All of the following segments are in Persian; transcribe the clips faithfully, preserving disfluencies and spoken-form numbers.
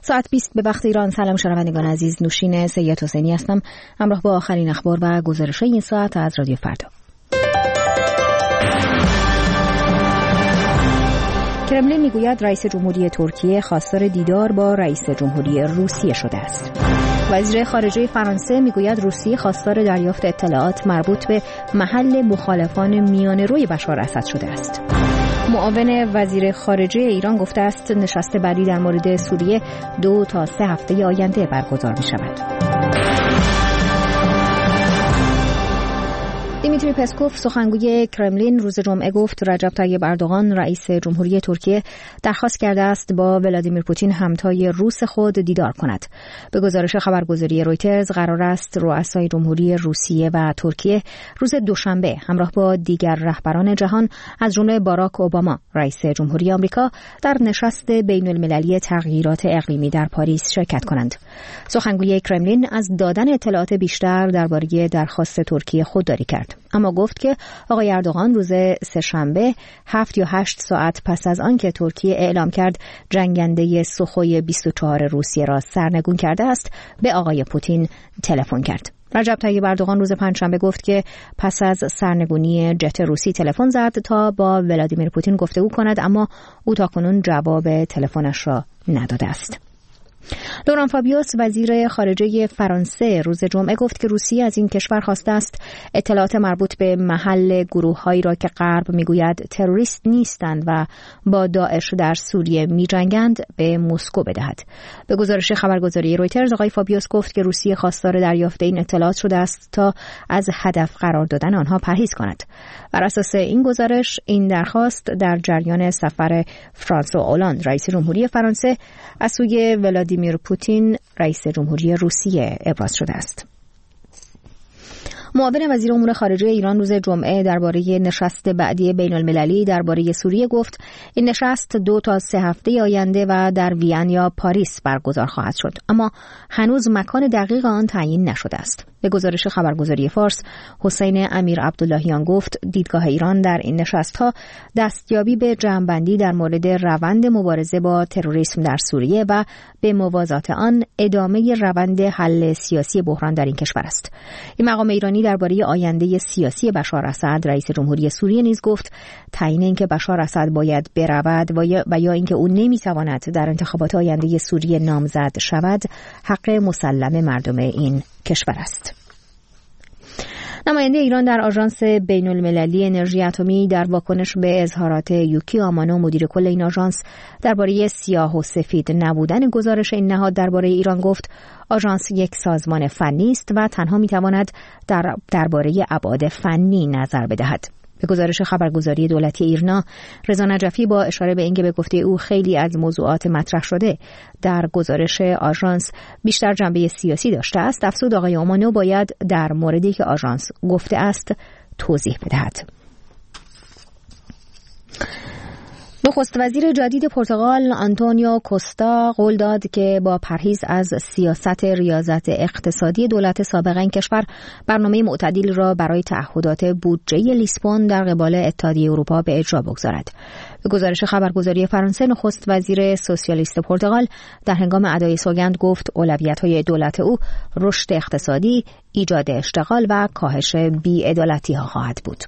ساعت بیست به وقت ایران. سلام شنوندگان عزیز، نوشین سید حسینی هستم همراه با آخرین اخبار و گزارش این ساعت از رادیو فردا. کرملین میگوید رئیس جمهوری ترکیه خواستار دیدار با رئیس جمهوری روسیه شده است. وزیر خارجه فرانسه میگوید روسیه خواستار دریافت اطلاعات مربوط به محل مخالفان میانه‌روی بشار اسد شده است. معاون وزیر خارجه ایران گفته است نشست بعدی در مورد سوریه دو تا سه هفته آینده برگزار می شود. دیمیتری پسکوف سخنگوی کرملین روز جمعه گفت رجب طیب اردوغان رئیس جمهوری ترکیه درخواست کرده است با ولادیمیر پوتین همتای روس خود دیدار کند. به گزارش خبرگزاری رویترز قرار است رؤسای جمهوری روسیه و ترکیه روز دوشنبه همراه با دیگر رهبران جهان از جمله باراک اوباما رئیس جمهوری آمریکا در نشست بین المللی تغییرات اقلیمی در پاریس شرکت کنند. سخنگوی کرملین از دادن اطلاعات بیشتر درباره درخواست ترکیه خودداری کرد، اما گفت که آقای اردوغان روز سه‌شنبه هفت یا هشت ساعت پس از آنکه ترکیه اعلام کرد جنگنده سوخوی بیست و چهار روسیه را سرنگون کرده است به آقای پوتین تلفن کرد. رجب طیب اردوغان روز پنجشنبه گفت که پس از سرنگونی جت روسی تلفن زد تا با ولادیمیر پوتین گفتگو کند، اما او تاکنون جواب تلفنش را نداده است. لوران فابیوس وزیر خارجه فرانسه روز جمعه گفت که روسیه از این کشور خواسته است اطلاعات مربوط به محل گروه‌هایی را که غرب میگوید تروریست نیستند و با داعش در سوریه می‌جنگند به مسکو بدهد. به گزارش خبرگزاری رویترز آقای فابیوس گفت که روسیه خواستار دریافت این اطلاعات شده است تا از هدف قرار دادن آنها پرهیز کند. بر اساس این گزارش این درخواست در جریان سفر فرانسوا اولاند رئیس جمهوری فرانسه از سوی ولادیمیر پوتین رئیس جمهوری روسیه ابراز شده است. معاون وزیر امور خارجه ایران روز جمعه درباره نشست بعدی بین المللی درباره سوریه گفت این نشست دو تا سه هفته آینده و در وین یا پاریس برگزار خواهد شد، اما هنوز مکان دقیق آن تعیین نشده است. به گزارش خبرگزاری فارس حسین امیر عبداللهیان گفت دیدگاه ایران در این نشست‌ها دستیابی به جمع‌بندی در مورد روند مبارزه با تروریسم در سوریه و به موازات آن ادامه روند حل سیاسی بحران در این کشور است. این مقام ایرانی درباره آینده سیاسی بشار اسد رئیس جمهوری سوریه نیز گفت تعیین اینکه بشار اسد باید برود و یا, و یا اینکه او نمی‌تواند در انتخابات آینده سوریه نامزد شود حق مسلم مردم این کشور است. نماینده ایران در آژانس بین المللی انرژی اتمی در واکنش به اظهارات یوکی آمانو مدیر کل این آژانس درباره سیاه و سفید نبودن گزارش این نهاد درباره ایران گفت آژانس یک سازمان فنی است و تنها میتواند در درباره ابعاد فنی نظر بدهد. به گزارش خبرگزاری دولتی ایرنا رضا نجفی با اشاره به اینکه به گفته او خیلی از موضوعات مطرح شده در گزارش آژانس بیشتر جنبه سیاسی داشته است، افزود آقای آمانو باید در موردی که آژانس گفته است توضیح بدهد. نخست وزیر جدید پرتغال آنتونیو کوستا قول داد که با پرهیز از سیاست ریاضت اقتصادی دولت سابق این کشور برنامه معتدل را برای تعهدات بودجه لیسبون در قبال اتحادیه اروپا به اجرا بگذارد. به گزارش خبرگزاری فرانسه نخست وزیر سوسیالیست پرتغال در هنگام ادای سوگند گفت اولویت‌های دولت او رشد اقتصادی، ایجاد اشتغال و کاهش بی‌عدالتی‌ها خواهد بود.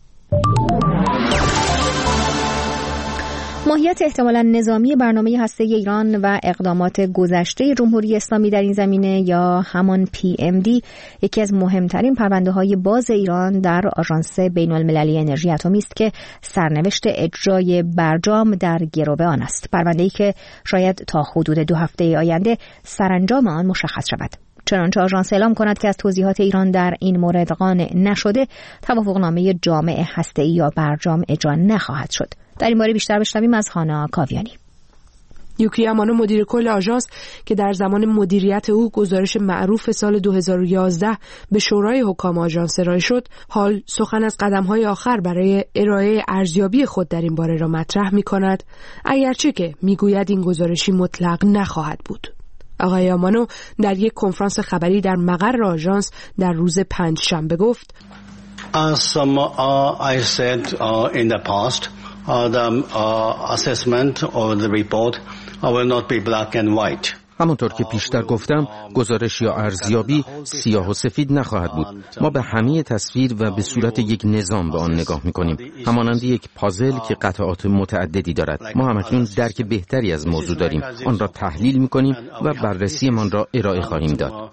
ماهیت احتمالاً نظامی برنامه هسته‌ای ایران و اقدامات گذشته جمهوری اسلامی در این زمینه یا همان پی ام دی یکی از مهمترین پرونده‌های باز ایران در آژانس بین المللی انرژی اتمی است که سرنوشت اجرای برجام در گرو آن است. پرونده‌ای که شاید تا حدود دو هفته آینده سرانجام آن مشخص شود. چنانچه آژانس اعلام کند که از توضیحات ایران در این مورد قانع نشده، توافقنامه جامع هسته‌ای یا برجام اجرا نخواهد شد. در این باره بیشتر بشنویم از هانا کاویانی. یوکی آمانو مدیر کل آژانس که در زمان مدیریت او گزارش معروف سال دو هزار و یازده به شورای حکام آژانس ارائه شد، حال سخن از قدم‌های آخر برای ارائه ارزیابی خود در این باره را مطرح می‌کند، اگرچه که می‌گوید این گزارشی مطلق نخواهد بود. آقای آمانو در یک کنفرانس خبری در مقر آژانس در روز پنجشنبه گفت: As um, uh, I said uh, in the past, uh, the uh, assessment of the report will not be black and white. همونطور که پیشتر گفتم، گزارش یا ارزیابی سیاه و سفید نخواهد بود. ما به همه تصویر و به صورت یک نظام به آن نگاه می‌کنیم، همانند یک پازل که قطعات متعددی دارد. ما همکنون درک بهتری از موضوع داریم، آن را تحلیل می‌کنیم و بررسیمان را ارائه خواهیم داد.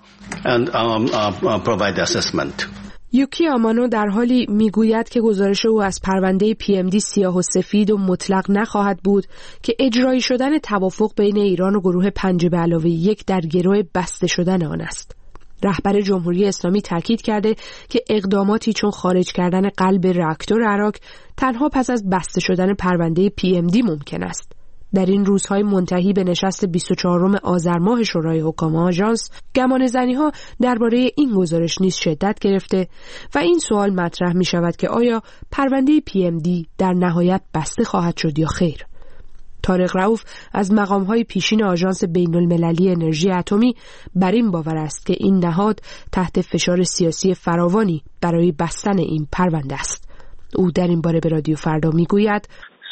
یوکی آمانو در حالی میگوید که گزارش او از پرونده پی ام دی سیاه و سفید و مطلق نخواهد بود که اجرایی شدن توافق بین ایران و گروه پنج به علاوه یک در گروه بسته شدن آن است. رهبر جمهوری اسلامی تاکید کرده که اقداماتی چون خارج کردن قلب راکتور عراق تنها پس از بسته شدن پرونده پی ام دی ممکن است. در این روزهای منتهی به نشست بیست و چهارم آذر ماه شورای حکام آژانس، گمانه‌زنی‌ها درباره این گزارش نیز شدت گرفته و این سوال مطرح می شود که آیا پرونده پی ام دی در نهایت بسته خواهد شد یا خیر. طارق رؤوف از مقام‌های پیشین آژانس بین‌المللی انرژی اتمی بر این باور است که این نهاد تحت فشار سیاسی فراوانی برای بستن این پرونده است. او در این باره به رادیو فردا می‌گوید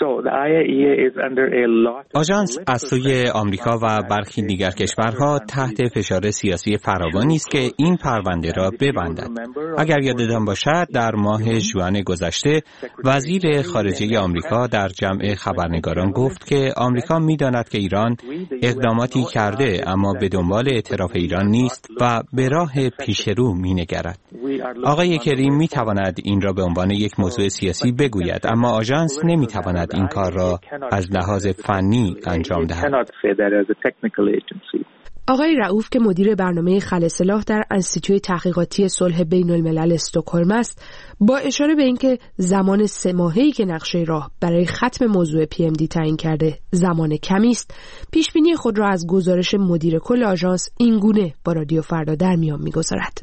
آژانس از سوی آمریکا و برخی دیگر کشورها تحت فشار سیاسی فراوانی است که این پرونده را ببندد. اگر یادتان باشد در ماه ژوئن گذشته وزیر خارجه آمریکا در جمع خبرنگاران گفت که آمریکا می‌داند که ایران اقداماتی کرده اما به دنبال اعتراف ایران نیست و به راه پیشرو می‌نگرد. آقای کریم می‌تواند این را به عنوان یک موضوع سیاسی بگوید، اما آژانس نمی‌تواند این کار را از لحاظ فنی انجام دهد. آقای رؤوف که مدیر برنامه خل سلاح در انستیتوی تحقیقاتی صلح بین الملل استکهلم است، با اشاره به اینکه زمان سه ماهه‌ای که نقشه راه برای ختم موضوع پی ام دی تعیین کرده زمان کمی است، پیشبینی خود را از گزارش مدیر کل آژانس این گونه با رادیو فردا در میان می‌گذارد.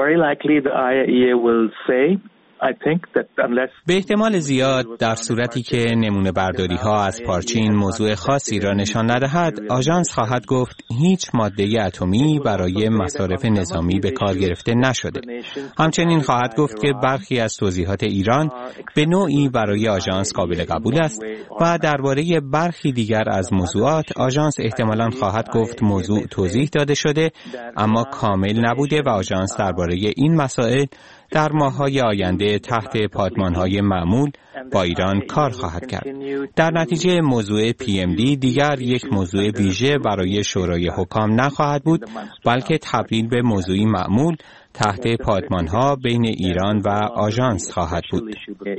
به احتمال زیاد در صورتی که نمونه برداری ها از پارچین موضوع خاصی را نشان ندهد، آژانس خواهد گفت هیچ ماده اتمی برای مصارف نظامی به کار گرفته نشده. همچنین خواهد گفت که برخی از توضیحات ایران به نوعی برای آژانس قابل قبول است و درباره برخی دیگر از موضوعات آژانس احتمالاً خواهد گفت موضوع توضیح داده شده اما کامل نبوده و آژانس درباره این مسائل در ماه‌های آینده تحت پادمان‌های معمول با ایران کار خواهد کرد. در نتیجه موضوع پی ام دی دیگر یک موضوع ویژه برای شورای حکام نخواهد بود، بلکه تبدیل به موضوعی معمول تحت پادمان‌ها بین ایران و آژانس خواهد بود.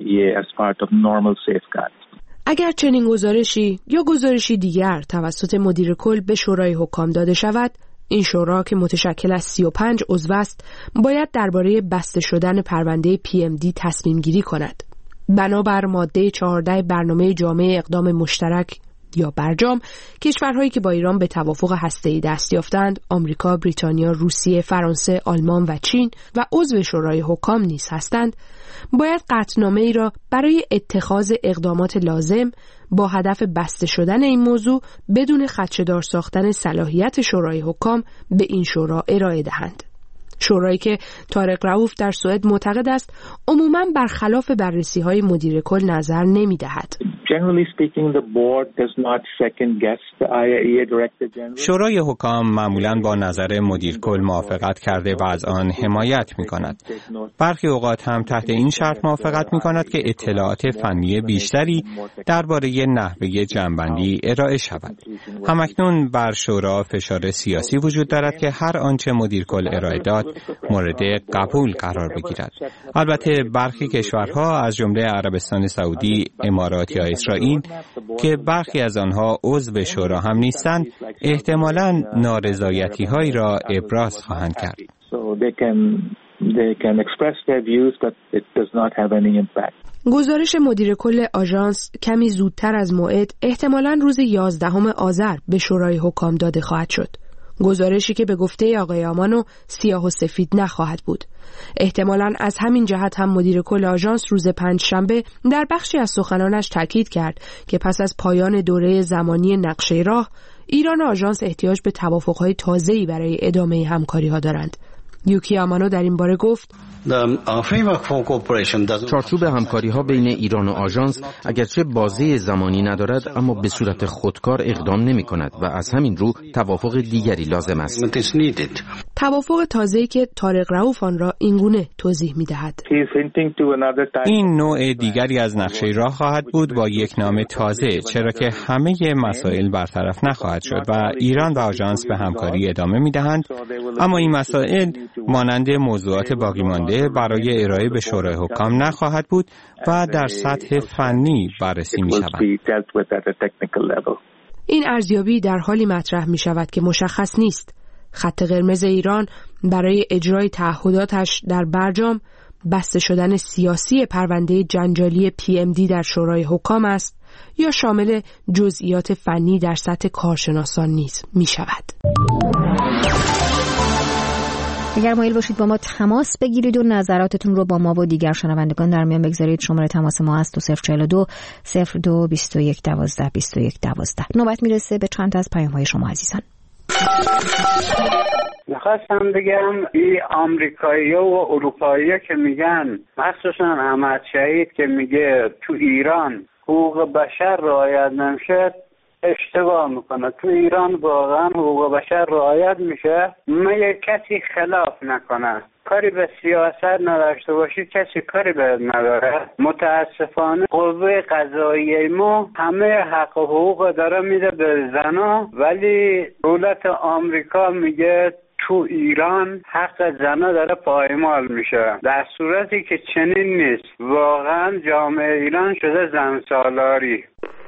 اگر چنین گزارشی یا گزارشی دیگر توسط مدیر کل به شورای حکام داده شود، این شورا که متشکل از سی و پنج عضو است، باید درباره بسته شدن پرونده پی ام دی تصمیم گیری کند. بنابر ماده چهارده برنامه جامع اقدام مشترک یا برجام، کشورهایی که با ایران به توافق هسته‌ای دست یافتند، آمریکا، بریتانیا، روسیه، فرانسه، آلمان و چین و عضو شورای حکام نیز هستند، باید قطعنامه‌ای را برای اتخاذ اقدامات لازم با هدف بسته شدن این موضوع بدون خدشه‌دار ساختن صلاحیت شورای حکام به این شورا ارائه دهند. شورایی که طارق رؤوف در سوئد معتقد است عموماً برخلاف بررسی‌های مدیر کل نظر نمی‌دهد. شورای حکام معمولاً با نظر مدیر کل موافقت کرده و از آن حمایت می‌کند. برخی اوقات هم تحت این شرط موافقت می‌کند که اطلاعات فنی بیشتری درباره نحوه جمع‌بندی ارائه شود. همکنون بر شورا فشار سیاسی وجود دارد که هر آنچه مدیر کل ارائه داد مورد قبول قرار بگیرد. البته برخی کشورها از جمله عربستان سعودی، امارات یا اسرائیل که برخی از آنها عضو شورا هم نیستند، احتمالاً نارضایتی‌هایی را ابراز خواهند کرد. گزارش مدیر کل آژانس کمی زودتر از موعد احتمالاً روز یازدهم آذر به شورای حکام داده خواهد شد. گزارشی که به گفته آقای آمانو سیاه و سفید نخواهد بود. احتمالاً از همین جهت هم مدیر کل آژانس روز پنجشنبه در بخشی از سخنانش تاکید کرد که پس از پایان دوره زمانی نقشه راه، ایران و آژانس احتیاج به توافق‌های تازه‌ای برای ادامه همکاری‌ها دارند. یوکی آمانو در این باره گفت: چارچوب همکاری ها بین ایران و آژانس اگرچه بازه زمانی ندارد اما به صورت خودکار اقدام نمی کند و از همین رو توافق دیگری لازم است. توافق تازه‌ای که طارق رؤوف آن را اینگونه توضیح می دهد. این نوع دیگری از نقشه راه خواهد بود با یک نام تازه، چرا که همه مسائل برطرف نخواهد شد و ایران و آژانس به همکاری ادامه می دهند، اما این مسائل مانند موضوعات باقی مانده برای ارائه به شورای حکام نخواهد بود و در سطح فنی بررسی می شود. این ارزیابی در حالی مطرح می شود که مشخص نیست خط قرمز ایران برای اجرای تعهداتش در برجام بسته شدن سیاسی پرونده جنجالی پی ام دی در شورای حکام است یا شامل جزئیات فنی در سطح کارشناسان نیز می شود. اگر مایل باشید با ما تماس بگیرید و نظراتتون رو با ما و دیگر شنوندگان در میان بگذارید، شماره تماس ما است دو صفر چهل و دو صفر دو بیست و یک دوازده بیست و یک دوازده. نوبت میرسه به چند از پیام های شما عزیزان. میخواستم بگم این آمریکایی و اروپایی که میگن، مخصوصا احمد شهید که میگه تو ایران حقوق بشر رعایت نمیشه، اشتباه میکنه. تو ایران واقعا حقوق بشر رعایت میشه، مگه کسی خلاف نکنه، کاری به سیاست نداشته باشی کسی کاری به نداره. متاسفانه قوه قضاییه ما همه حق و حقوق داره میده به زنا، ولی دولت آمریکا میگه تو ایران حق زنا داره پایمال میشه، در صورتی که چنین نیست. واقعا جامعه ایران شده زن سالاری.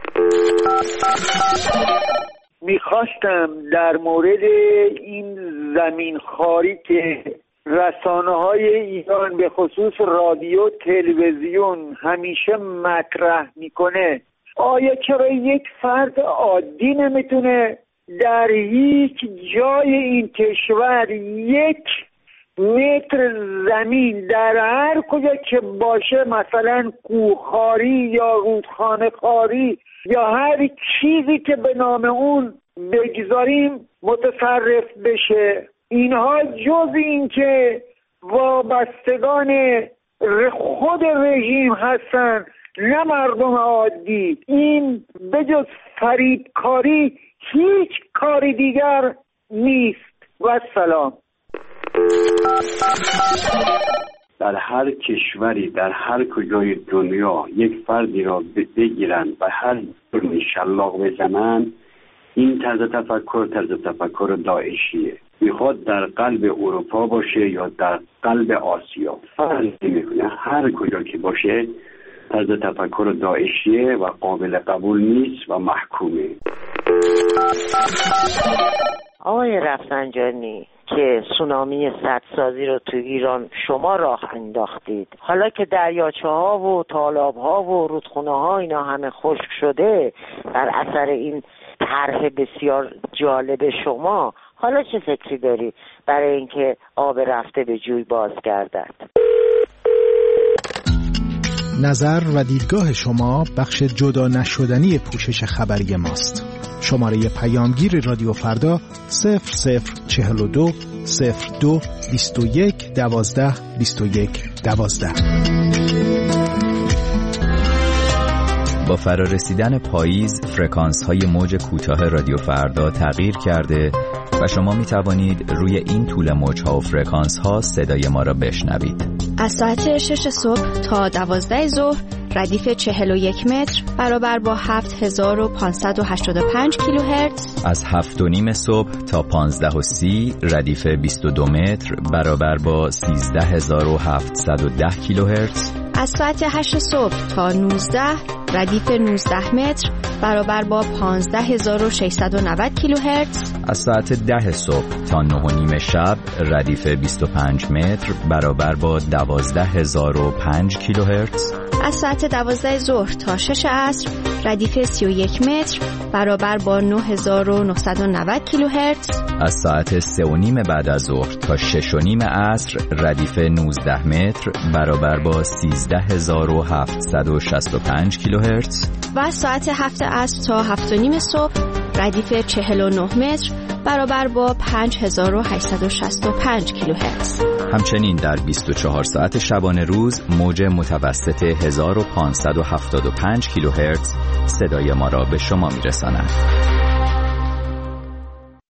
میخواستم در مورد این زمین خاری که رسانه های ایران به خصوص رادیو تلویزیون همیشه مطرح میکنه، آیا چرا یک فرد عادی نمیتونه در هیچ جای این کشور یک متر زمین در هر کجا که باشه، مثلا کوهخواری یا رودخانه خواری یا هر چیزی که به نام اون بگذاریم متصرف بشه؟ اینها جز این که وابستگان خود رژیم هستن نه مردم عادی. این بجز فریبکاری هیچ کاری دیگر نیست. و سلام. در هر کشوری در هر کجای دنیا یک فردی را بگیرن و هر جرمی شلاق بزنن، این طرز تفکر طرز تفکر داعشیه. میخواد در قلب اروپا باشه یا در قلب آسیا، فرق نمیکنه، هر کجا که باشه طرز تفکر داعشیه و قابل قبول نیست و محکومه. آقای رفسنجانی که سونامی سدسازی رو تو ایران شما راه انداختید، حالا که دریاچه ها و تالاب ها و رودخونه ها اینا همه خشک شده در اثر این طرح بسیار جالب شما، حالا چه فکری داری برای اینکه آب رفته به جوی باز گردد؟ نظر و دیدگاه شما بخش جدا نشدنی پوشش خبری ماست. شماره پیامگیر رادیو فردا صفر صفر چهل و دو صفر دو بیست و یک دوازده بیست و یک دوازده. با فرارسیدن پاییز فرکانس های موج کوتاه رادیو فردا تغییر کرده و شما می توانید روی این طول موج ها و فرکانس ها صدای ما را بشنوید. از ساعت شش صبح تا دوازده ظهر ردیف چهل و یک متر برابر با هفت هزار و پانصد و هشتاد و پنج کیلوهرتز. از هفت و نیم صبح تا پانزده و سی ردیف بیست و دو متر برابر با سیزده هزار و هفتصد و ده کیلوهرتز. از ساعت هشت صبح تا نوزده ردیف نوزده متر برابر با پانزده هزار و ششصد و نود کیلوهرتز. از ساعت ده صبح تا نه و نیم شب ردیف بیست و پنج متر برابر با دوازده هزار و پنج کیلوهرتز. از ساعت دوازده ظهر تا شش عصر ردیف سی و یک متر برابر با نه هزار و نهصد و نود کیلوهرتز. از ساعت سه و نیم بعد از ظهر تا شش و نیم عصر ردیف نوزده متر برابر با سیزده هزار و هفتصد و شصت و پنج کیلوهرتز. و از ساعت هفت عصر تا هفت و نیم صبح ردیف چهل و نه متر برابر با پنج هزار و هشتصد و شصت و پنج کیلوهرتز. همچنین در بیست و چهار ساعت شبانه روز موج متوسط هزار و پانصد و هفتاد و پنج کیلوهرتز صدای ما را به شما میرساند.